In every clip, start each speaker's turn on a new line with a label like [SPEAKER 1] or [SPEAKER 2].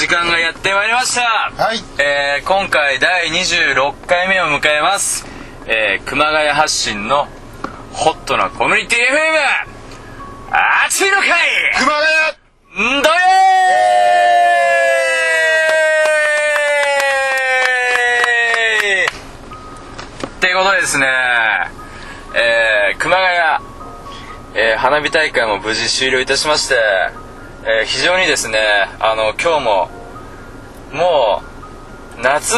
[SPEAKER 1] 時間がやってまいりました。
[SPEAKER 2] はい。
[SPEAKER 1] 今回第26回目を迎えます。熊谷発信のホットなコミュニティ FM 熱いのかい
[SPEAKER 2] 熊谷
[SPEAKER 1] んどえーってことでですね、熊谷、花火大会も無事終了いたしまして、非常にですね、今日ももう夏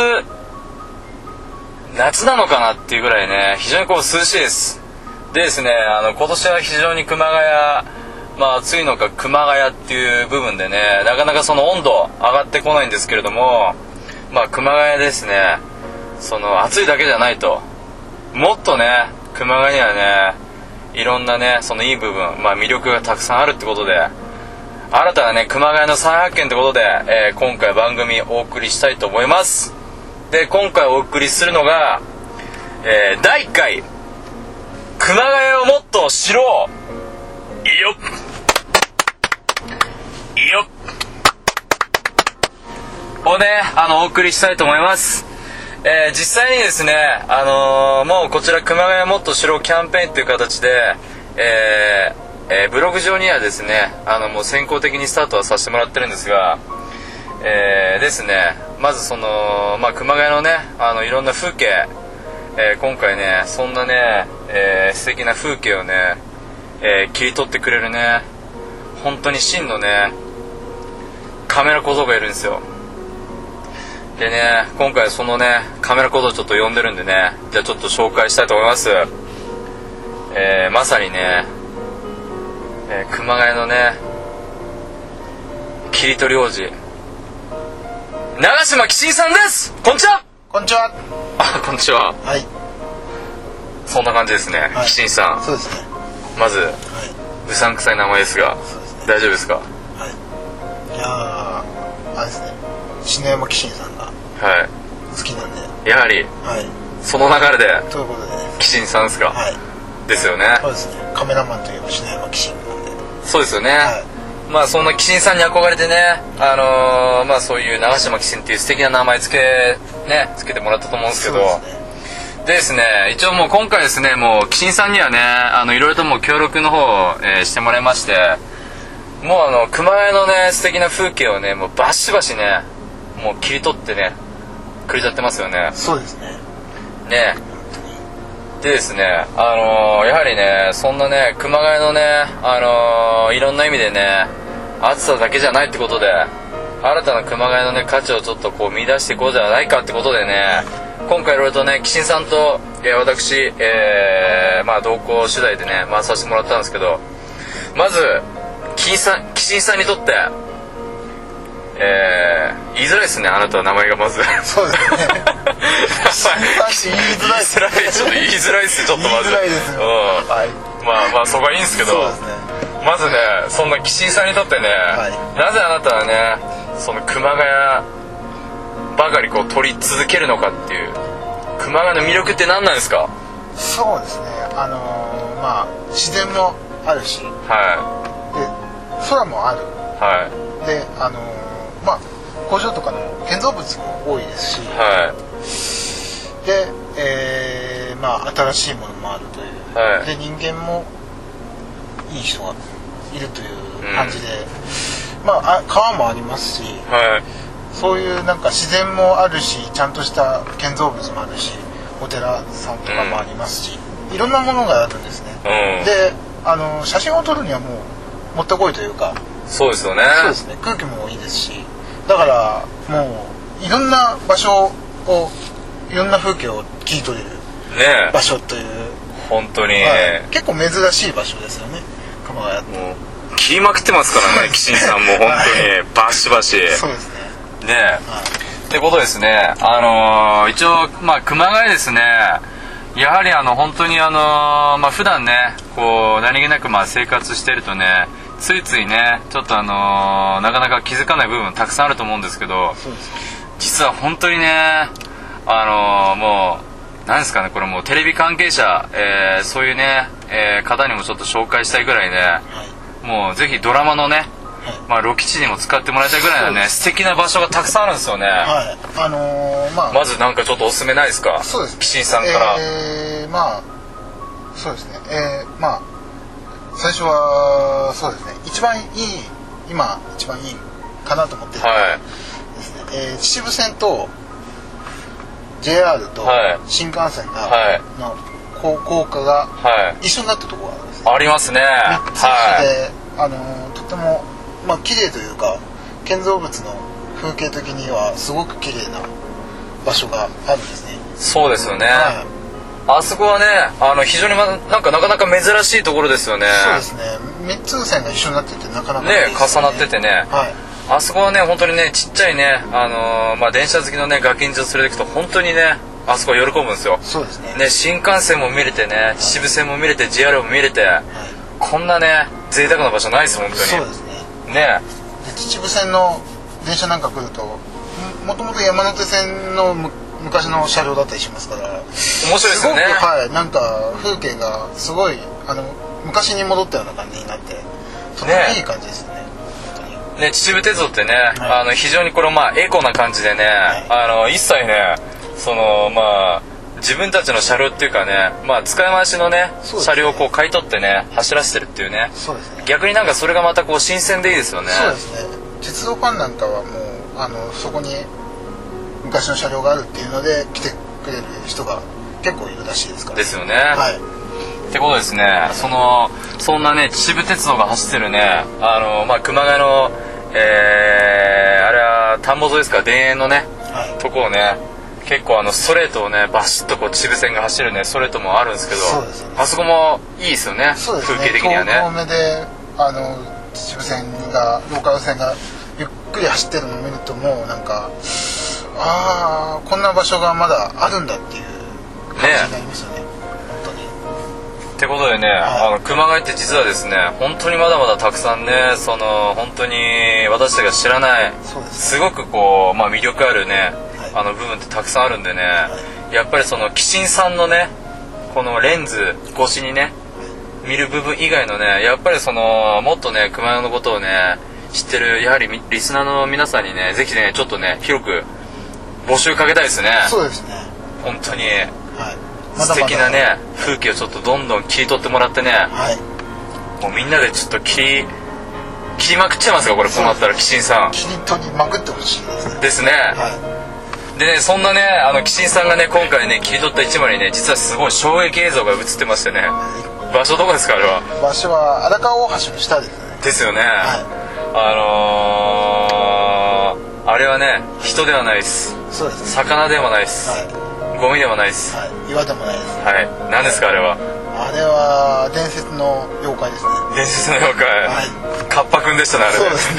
[SPEAKER 1] なのかなっていうぐらいね、非常にこう涼しいです。でですね、今年は非常に熊谷、暑いのか熊谷っていう部分でね、なかなかその温度上がってこないんですけれども、熊谷ですね、その暑いだけじゃないと、もっとね、熊谷にはね、いろんなね、そのいい部分、魅力がたくさんあるってことで、新たなね、熊谷の再発見ってことで、今回番組お送りしたいと思います。で、今回お送りするのが、第1回熊谷をもっと知ろう、いいよいいよをね、お送りしたいと思います。実際にですね、もうこちら熊谷もっと知ろうキャンペーンという形で、ブログ上にはですね、もう先行的にスタートはさせてもらってるんですが、ですね、まずその、熊谷のね、いろんな風景、今回ね、そんなね、素敵な風景をね、切り取ってくれるね、本当に真のね、カメラ小僧がいるんですよ。でね、今回そのね、カメラ小僧ちょっと呼んでるんでね、じゃあちょっと紹介したいと思います。まさにね、熊谷のね、切り取り王子、長嶋吉信さんです。こんにちは。
[SPEAKER 2] こんにちは。
[SPEAKER 1] こんにちは。
[SPEAKER 2] はい。
[SPEAKER 1] そんな感じですね、吉信さん。
[SPEAKER 2] そうですね。
[SPEAKER 1] まず、
[SPEAKER 2] はい。
[SPEAKER 1] うさんくさい名前ですが、
[SPEAKER 2] そうですね。
[SPEAKER 1] 大丈夫ですか？
[SPEAKER 2] はい。いやあれですね、篠山紀信さんが
[SPEAKER 1] は
[SPEAKER 2] 好きなんで、
[SPEAKER 1] い。やはり、
[SPEAKER 2] はい。
[SPEAKER 1] その流れで、
[SPEAKER 2] ということでね、
[SPEAKER 1] 吉信さんですか？
[SPEAKER 2] はい。
[SPEAKER 1] ですよね。
[SPEAKER 2] そうですね。カメラマンといえば篠山紀信なんで。
[SPEAKER 1] そうですよね。
[SPEAKER 2] はい。
[SPEAKER 1] そんな吉信さんに憧れてね、そういう長嶋吉信っていう素敵な名前つけてもらったと思うんですけど、
[SPEAKER 2] そうですね。
[SPEAKER 1] でですね、一応もう今回ですね、もう吉信さんにはね、いろいろともう協力の方を、してもらいまして、もう熊谷のね、素敵な風景をね、もうバシバシね、もう切り取ってね、くれちゃってますよね。
[SPEAKER 2] そうですね。
[SPEAKER 1] ね。でですね、やはりね、そんなね、熊谷のね、いろんな意味でね、暑さだけじゃないってことで、新たな熊谷のね、価値をちょっとこう見出していこうじゃないかってことでね、今回いろいろとね、吉信さんと、私、同行取材でね、回させてもらったんですけど、まず、吉信さんにとって、言いづらいですね、あなたの名前がまず。
[SPEAKER 2] そうですね。言いづらいですね。
[SPEAKER 1] ちょっと言いづらいですね、ちょっとまず。
[SPEAKER 2] 言いづらいですよ。はい。
[SPEAKER 1] そこはいいんですけど、
[SPEAKER 2] そうですね。
[SPEAKER 1] まずね、そんな吉信さんにとってね、なぜあなたはね、その熊谷ばかりこう撮り続けるのかっていう、熊谷の魅力って何なんですか？
[SPEAKER 2] そうですね。自然もあるし、
[SPEAKER 1] は
[SPEAKER 2] で空もある。
[SPEAKER 1] いは
[SPEAKER 2] で、工場とかの建造物も多いですし、で、新しいものもあるという、
[SPEAKER 1] はい、
[SPEAKER 2] で人間もいい人がいるという感じで、川もありますし、そういうなんか自然もあるし、ちゃんとした建造物もあるし、お寺さんとかもありますし、いろんなものがあるんですね。で、写真を撮るにはもうもってこいというか、
[SPEAKER 1] そうですよね。
[SPEAKER 2] そうですね。空気もいいですし、だからもういろんな場所を、いろんな風景を切り取れる場所という、
[SPEAKER 1] 本当に、
[SPEAKER 2] 結構珍しい場所ですよね、熊谷って。
[SPEAKER 1] もう切りまくってますからね、吉信さんも本当にバシバシ。
[SPEAKER 2] そうですね。
[SPEAKER 1] ってことですね。一応熊谷ですね。やはり本当に普段ね、こう何気なく生活してるとね、ついついね、ちょっとなかなか気づかない部分たくさんあると思うんですけど、
[SPEAKER 2] そうですね。
[SPEAKER 1] 実は本当にね、もう何ですかね、これもうテレビ関係者、そういうね、方にもちょっと紹介したいぐらいね、もうぜひドラマのね、 まあロケ地にも使ってもらいたいぐらいのね素敵な場所がたくさんあるんですよね。
[SPEAKER 2] はい、
[SPEAKER 1] まずなんかちょっとおすすめないですか？
[SPEAKER 2] そうですね、
[SPEAKER 1] キシンさんから。
[SPEAKER 2] まあそうですね、まあ最初はそうですね、今一番いいかなと思ってるのはですね、秩父線と JR と新幹線がの高架が一緒になってるところがあるんですね。
[SPEAKER 1] ありますね。
[SPEAKER 2] でとても綺麗というか建造物の風景的にはすごく綺麗な場所があるんですね。
[SPEAKER 1] そうですよね。あそこはね非常になんかなかなか珍しいところですよね。
[SPEAKER 2] そうですね。3つ線が一緒になっててなかなか
[SPEAKER 1] ね重なっててね。あそこはね本当にねちっちゃいね電車好きのねガキンチを連れてくと本当にねあそこ喜ぶんですよ。
[SPEAKER 2] そうですね。
[SPEAKER 1] ね新幹線も見れてね秩父線も見れて JR も見れて、こんなね贅沢な場所ないです本当に。
[SPEAKER 2] そうですね。
[SPEAKER 1] ね
[SPEAKER 2] 秩父線の電車なんか来るともともと山手線の昔の車両だったりしますから
[SPEAKER 1] 面白いですよね。
[SPEAKER 2] なんか風景がすごい昔に戻ったような感じになってとてもいい感じですね。
[SPEAKER 1] ね秩父鉄道ってね、非常にこれエコな感じでね、一切ね自分たちの車両っていうかね、使い回しのね車両をこう買い取ってね走らせてるっていうね。
[SPEAKER 2] そうですね。
[SPEAKER 1] 逆になんかそれがまたこう新鮮でいいですよね。
[SPEAKER 2] そうですね。鉄道ファンなんかはもうそこに昔の車両があるっていうので来てくれる人が結構いるらしいですから、ね。です
[SPEAKER 1] よね。ってことですね。そんなね秩父鉄道が走ってるね熊谷のあれは田んぼ沿いですか、田園のね、とこをね結構ストレートをねバシッとこう秩父線が走るねストレートもあるんですけど、
[SPEAKER 2] そうですね、
[SPEAKER 1] あそこもいいですよね。
[SPEAKER 2] そうですね、
[SPEAKER 1] 風景的にはね
[SPEAKER 2] 遠目で秩父線がローカル線がゆっくり走ってるのを見るともうなんかこんな場所がまだあるんだっていう感じになりますよね。本当に。
[SPEAKER 1] ってことでね、熊谷って実はですね本当にまだまだたくさんね本当に私たちが知らない、すごくこう魅力あるね、部分ってたくさんあるんでね、やっぱりキシンさんのねこのレンズ越しにね見る部分以外のねやっぱりもっとね熊谷のことをね知ってるやはりリスナーの皆さんにねぜひねちょっとね広く募集かけたいですね。
[SPEAKER 2] そうですね。
[SPEAKER 1] 本当に、素敵なね風景をちょっとどんどん切り取ってもらってね、もうみんなでちょっと切りまくっちゃいますかこれ。こうなったらキシンさん
[SPEAKER 2] 切り取りまくってほしいですね。
[SPEAKER 1] ですね。でねそんなねキシンさんがね今回ね切り取った一枚にね実はすごい衝撃映像が映ってましてね、場所どこですかあれは？
[SPEAKER 2] 場所は荒川大橋の下ですね。
[SPEAKER 1] ですよね。あれはね人ではないです。
[SPEAKER 2] そうですね。
[SPEAKER 1] 魚でもないです、ゴミでもないです、
[SPEAKER 2] 岩でもないです。
[SPEAKER 1] 何ですかあれは？
[SPEAKER 2] あれは伝説の妖怪ですね。
[SPEAKER 1] 伝説の妖怪、カッパくんでしたねあれ。
[SPEAKER 2] そうですね。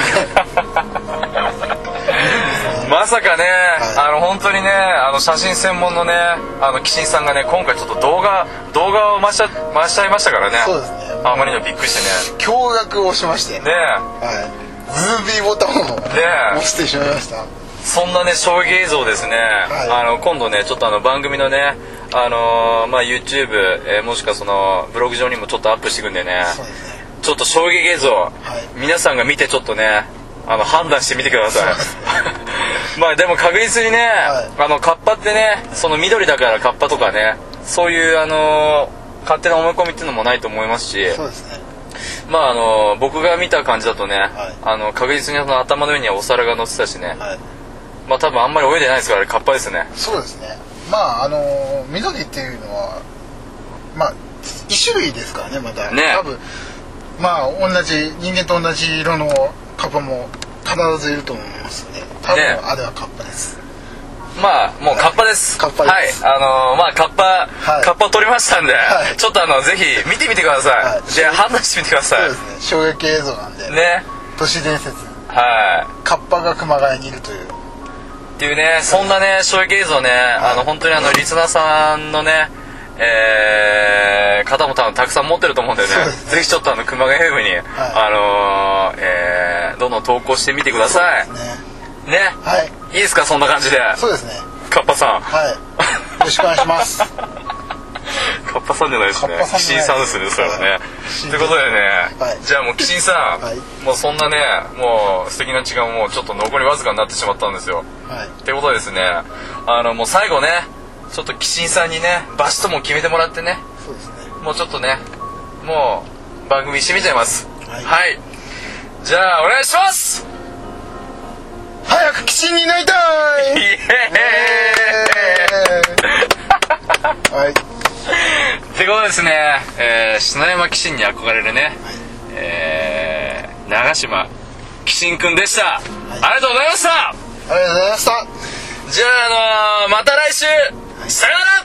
[SPEAKER 1] まさかね、本当にね写真専門のねキシンさんがね今回ちょっと動画を回しちゃいましたからね。
[SPEAKER 2] そうですね。
[SPEAKER 1] あまりにもびっくりしてね
[SPEAKER 2] 驚愕をしましてね。ズービーボタンを押してしまいました。
[SPEAKER 1] そんなね衝撃映像ですね、今度ねちょっと番組のねYouTube、もしくはブログ上にもちょっとアップしていくんでね、ちょっと衝撃映像、皆さんが見てちょっとね判断してみてください。でも確実にね、カッパってね緑だからカッパとかねそういう勝手な思い込みっていうのもないと思いますし、
[SPEAKER 2] そうですね。
[SPEAKER 1] 僕が見た感じだとね、確実に頭の上にはお皿が乗ってたしね、多分あんまり泳いでないですからあれカッパですね。
[SPEAKER 2] そうですね。緑っていうのは一種類ですからね。また多分同じ人間と同じ色のカッパも必ずいると思いますので、多分あれはカッパです。
[SPEAKER 1] もうカッパです。カッパです。カッパを取りましたんで、ちょっとぜひ見てみてください。で判断してみてください。
[SPEAKER 2] そうですね。衝撃映像なんで
[SPEAKER 1] ね。
[SPEAKER 2] 都市伝説、カッパが熊谷にいるという
[SPEAKER 1] っていうね、そんなね衝撃映像ね、本当にリスナーさんのね方も多分たくさん持ってると思うんでね、ぜひちょっと熊谷 FM にどんどん投稿してみてください。ね、いいですかそんな感じで。
[SPEAKER 2] そうですね。
[SPEAKER 1] カッパさん、
[SPEAKER 2] よろしくお願いします。
[SPEAKER 1] カッパさんじゃないですね。キシンさんですね、それはね。ということでね、じゃあもうキシンさん、もうそんなね、もう素敵な時間もちょっと残りわずかになってしまったんですよ。ってことでですね、もう最後ね、ちょっとキシンさんにね、バシッとも決めてもらってね、
[SPEAKER 2] そうですね。
[SPEAKER 1] もうちょっとね、もう番組締めちゃいます。はい。じゃあお願いします。
[SPEAKER 2] 早くキシンになりたい。
[SPEAKER 1] イエーイ。
[SPEAKER 2] はい。
[SPEAKER 1] ってことですね、篠山紀信に憧れるね、長島紀信くんでした、ありがとうございました。
[SPEAKER 2] ありがとうございました。
[SPEAKER 1] じゃあまた来週、さよなら。